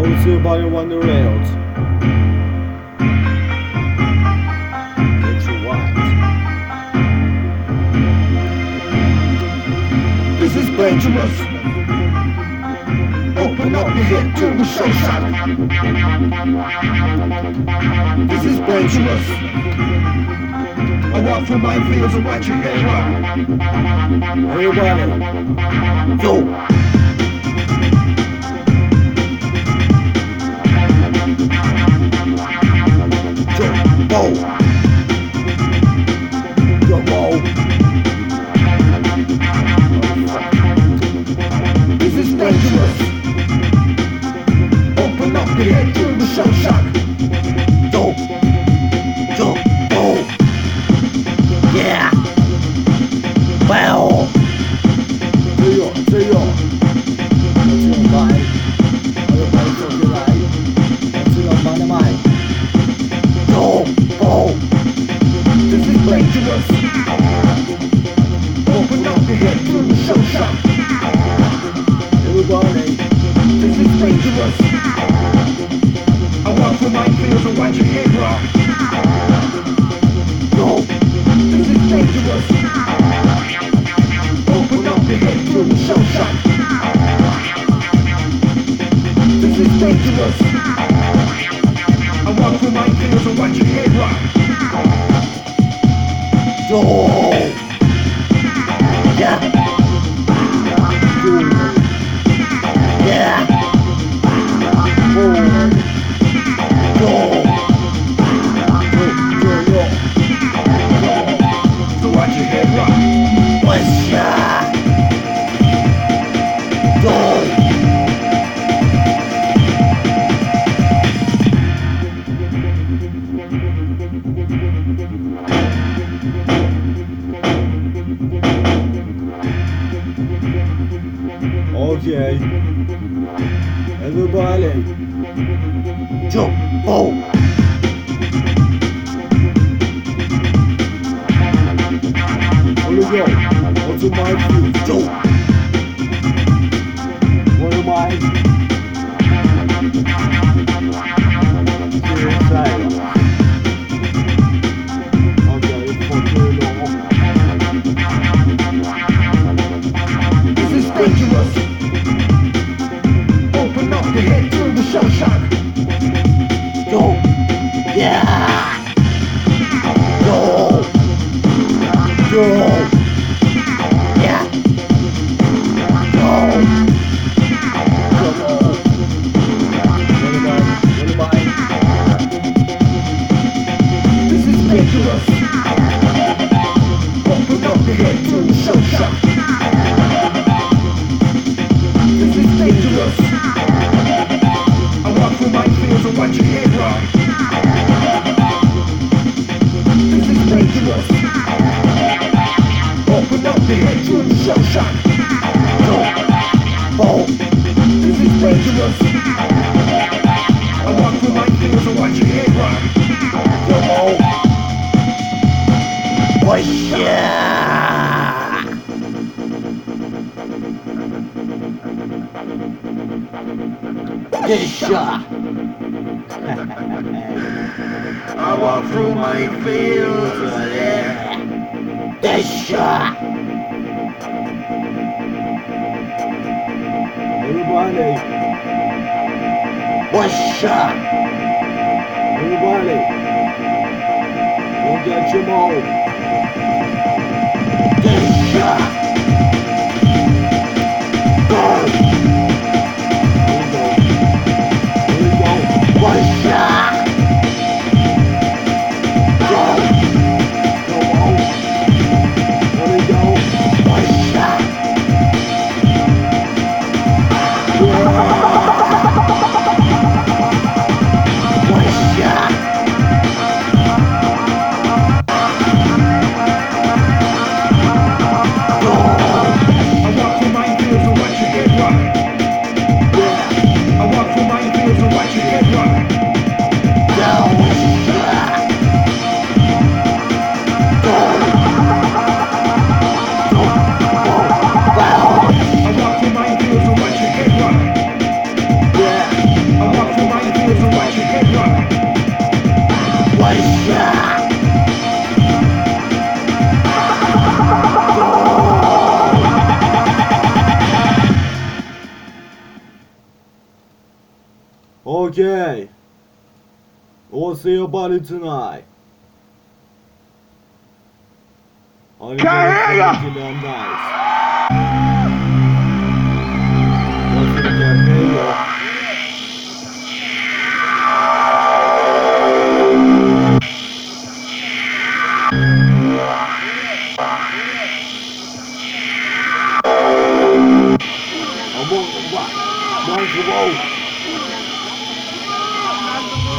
everybody on the rails. Get you white. This is dangerous. Open up your head to the show shot. This is dangerous. I walk through my fields and watch your head rock. Everybody, yo. Jumbo. Jumbo. This is dangerous. Open up your head to the show shot. Yo. Jumbo. Yeah. Wow. Say yo. Let's go by. Everybody talk your right. Let's go by the mic. Jumbo. This is dangerous. Open up your head to the show shot. Everybody. This is dangerous. I walk through my fields and watch your head rock. Yo. This is dangerous. Open up your head to the show shot. This is dangerous. I walk through my fields and watch your head rock. Yo. Yeah. Yeah. Oh. Yo. So watch your head rock. What's that? Yo. Okay. Everybody. Jumbo. Here we go. What's in my food? Yo. What am I? Suicide. Okay, fuck you long. This is dangerous. Open up your head to the show shot. Yo. Yeah. Yo. Yo. Yeah. Yo. This is dangerous. Open up your head to the show shot. This is dangerous. I walk through my fields and watch your head rock. This is dangerous. Open up your head to the show shot. Oh, this is dangerous. I walk through my fields and watch your head rock. Oh, yeah. This shot. I walk through my fields, yeah. This shot. Everybody. What's up? Everybody. Don't get your mouth. This shot. Go. What's up? Go. Go on. There we go. What's up? What's up? Go. I walk through my fields and watch your head rock. Okay. We'll see your body tonight. Can't hear ya! Nice.